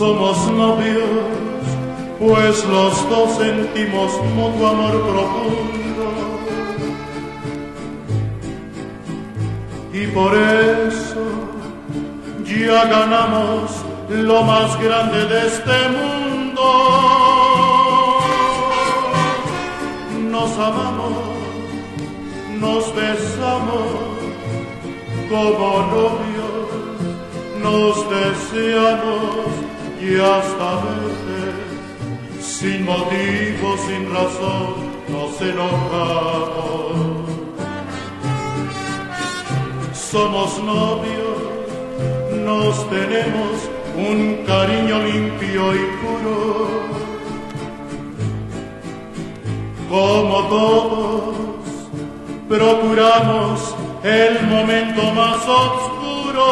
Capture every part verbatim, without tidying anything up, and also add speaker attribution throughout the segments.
Speaker 1: somos novios, pues los dos sentimos mutuo amor profundo. Y por eso ya ganamos lo más grande de este mundo. Nos amamos, nos besamos como novios, nos deseamos y hasta veces, sin motivo, sin razón, nos enojamos. Somos novios, nos tenemos un cariño limpio y puro. Como todos, procuramos el momento más oscuro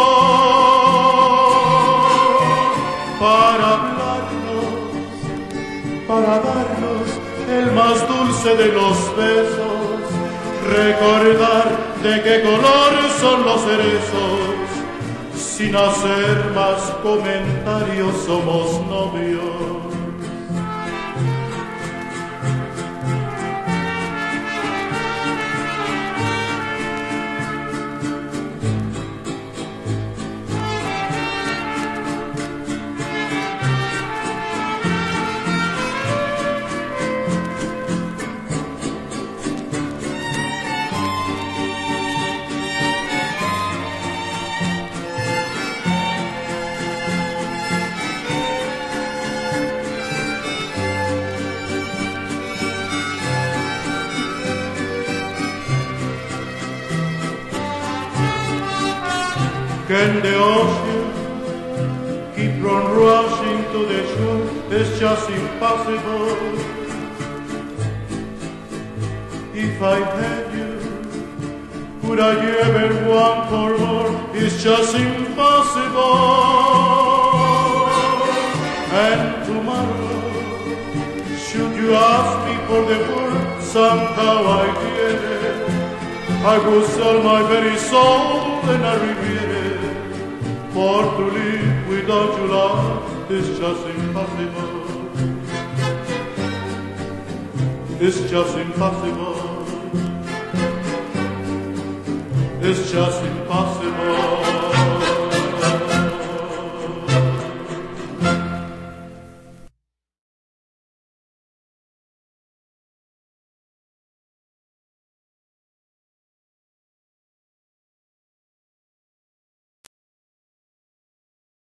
Speaker 1: para hablarnos, para darnos el más dulce de los besos, recordar de qué color son los cerezos. Sin hacer más comentarios somos novios. Can the ocean keep on rushing to the shore? It's just impossible. If I had you, would I ever want for more? It's just impossible. And tomorrow, should you ask me for the world, somehow I get it. I would sell my very soul and I reveal it. For to live without your love is just impossible. It's just impossible. It's just impossible.